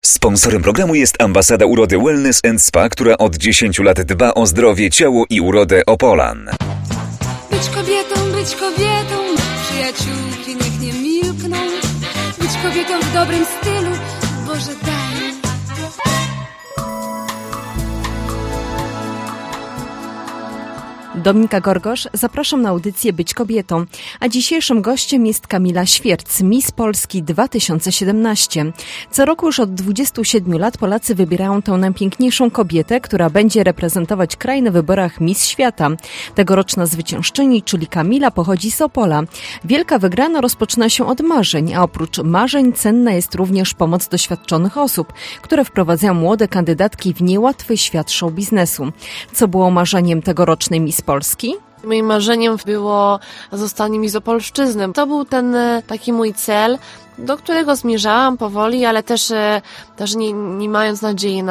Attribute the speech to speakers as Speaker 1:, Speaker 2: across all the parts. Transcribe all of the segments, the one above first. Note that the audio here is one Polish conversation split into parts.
Speaker 1: Sponsorem programu jest Ambasada Urody Wellness & Spa, która od 10 lat dba o zdrowie, ciało i urodę Opolan.
Speaker 2: Być kobietą, przyjaciółki niech nie milkną. Być kobietą w dobrym stylu, Boże daj.
Speaker 3: Dominika Gorgosz, zapraszam na audycję Być kobietą, a dzisiejszym gościem jest Kamila Świerc, Miss Polski 2017. Co roku już od 27 lat Polacy wybierają tę najpiękniejszą kobietę, która będzie reprezentować kraj na wyborach Miss Świata. Tegoroczna zwyciężczyni, czyli Kamila, pochodzi z Opola. Wielka wygrana rozpoczyna się od marzeń, a oprócz marzeń cenna jest również pomoc doświadczonych osób, które wprowadzają młode kandydatki w niełatwy świat show biznesu. Co było marzeniem tegorocznej Miss Polski?
Speaker 4: Moim marzeniem było zostanie Miss Opolszczyzny. To był ten taki mój cel, do którego zmierzałam powoli, ale też nie mając nadziei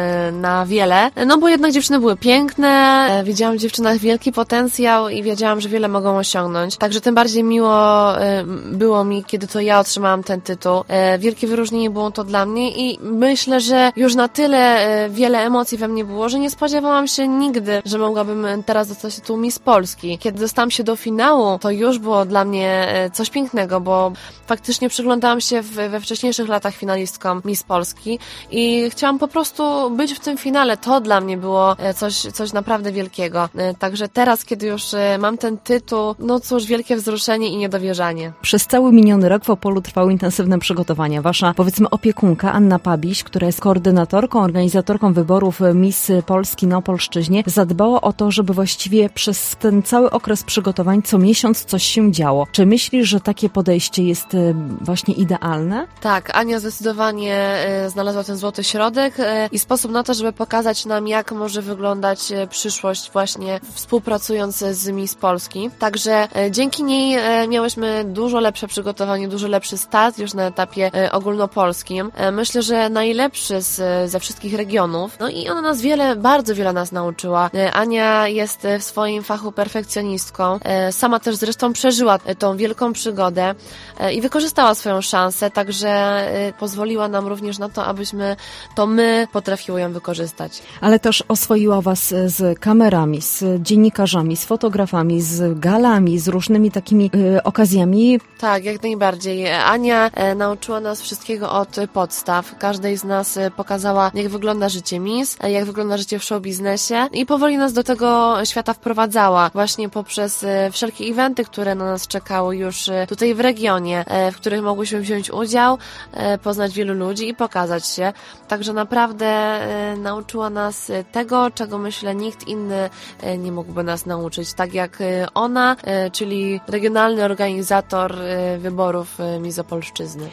Speaker 4: na wiele. No bo jednak dziewczyny były piękne, widziałam w dziewczynach wielki potencjał i wiedziałam, że wiele mogą osiągnąć. Także tym bardziej miło było mi, kiedy to ja otrzymałam ten tytuł. Wielkie wyróżnienie było to dla mnie i myślę, że już na tyle wiele emocji we mnie było, że nie spodziewałam się nigdy, że mogłabym teraz dostać tytuł Miss Polski. Kiedy dostałam się do finału, to już było dla mnie coś pięknego, bo faktycznie przyglądałam się we wcześniejszych latach finalistkom Miss Polski i chciałam po prostu być w tym finale. To dla mnie było coś naprawdę wielkiego. Także teraz, kiedy już mam ten tytuł, no cóż, wielkie wzruszenie i niedowierzanie.
Speaker 3: Przez cały miniony rok w Opolu trwały intensywne przygotowania. Wasza, powiedzmy, opiekunka Anna Pabiś, która jest koordynatorką, organizatorką wyborów Miss Polski na Opolszczyźnie, zadbała o to, żeby właściwie przez ten cały okres przygotowań co miesiąc coś się działo. Czy myślisz, że takie podejście jest właśnie idealne?
Speaker 4: Tak, Ania zdecydowanie znalazła ten złoty środek i sposób na to, żeby pokazać nam, jak może wyglądać przyszłość właśnie współpracując z Miss Polski. Także dzięki niej miałyśmy dużo lepsze przygotowanie, dużo lepszy start już na etapie ogólnopolskim. Myślę, że najlepszy ze wszystkich regionów. No i ona nas bardzo wiele nas nauczyła. Ania jest w swoim fachu perfekcjonistką. Sama też zresztą przeżyła tą wielką przygodę i wykorzystała swoją szansę, także pozwoliła nam również na to, abyśmy to my potrafiły ją wykorzystać.
Speaker 3: Ale też oswoiła was z kamerami, z dziennikarzami, z fotografami, z galami, z różnymi takimi okazjami.
Speaker 4: Tak, jak najbardziej. Ania nauczyła nas wszystkiego od podstaw. Każdej z nas pokazała, jak wygląda życie Miss, jak wygląda życie w show biznesie i powoli nas do tego świata wprowadzała właśnie poprzez wszelkie eventy, które na nas czekały już tutaj w regionie, w których mogłyśmy wziąć udział, poznać wielu ludzi i pokazać się. Także naprawdę nauczyła nas tego, czego myślę nikt inny nie mógłby nas nauczyć. Tak jak ona, czyli regionalny organizator wyborów Miss Opolszczyzny.